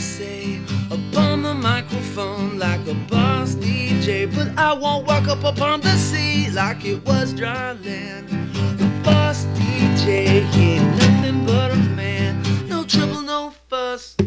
say upon the microphone like a boss DJ, but I won't walk up upon the sea like it was dry land. The boss DJ, he ain't nothing but a man, no trouble, no fuss.